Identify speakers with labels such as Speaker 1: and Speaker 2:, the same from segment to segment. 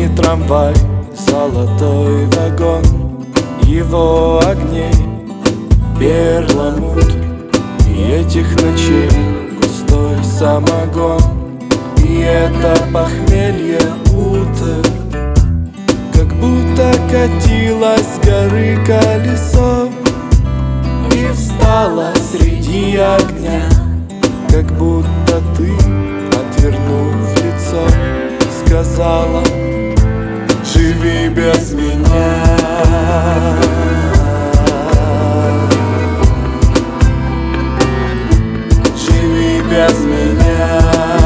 Speaker 1: Синий трамвай, золотой вагон, его огней перламутр, и этих ночей густой самогон. И это похмелье утр, как будто катилось с горы колесо и встала среди огня, как будто ты, отвернув лицо, сказала: живи без меня. Живи без меня.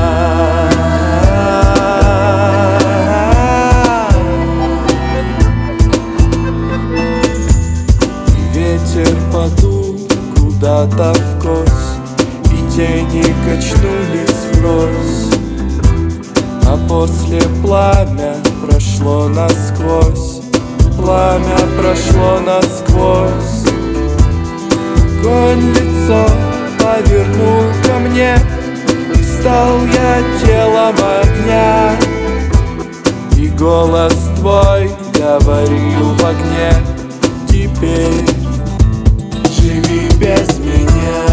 Speaker 1: Ветер подул куда-то вкось, и тени качнулись врозь, а после пламя прошло насквозь. Пламя прошло насквозь. Огонь лицо повернул ко мне, и стал я телом огня. И голос твой говорил в огне: теперь живи без меня.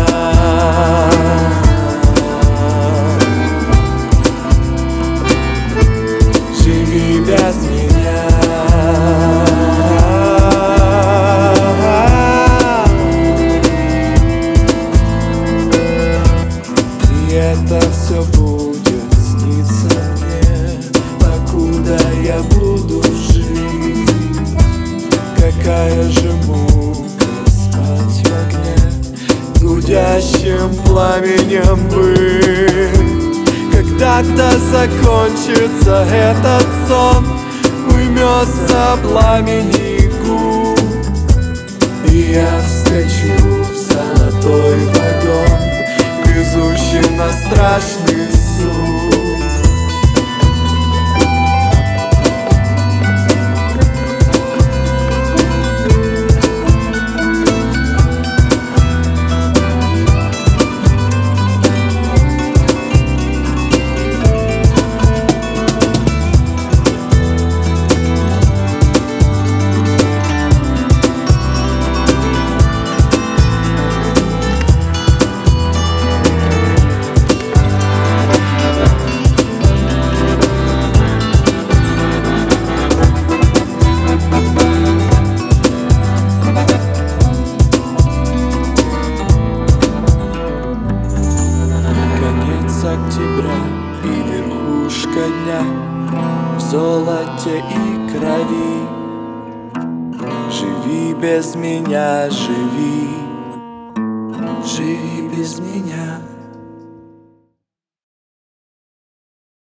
Speaker 1: Живи без меня. И это все будет сниться мне, покуда я буду жить. Какая же мука спать в огне, гудящим пламенем быть. Когда-то закончится этот сон, уймется пламени губ, и я вскочу в золотой вагон, везущий на страшный суд. Октября и верхушка дня в золоте и крови. Живи без меня, живи, живи без меня.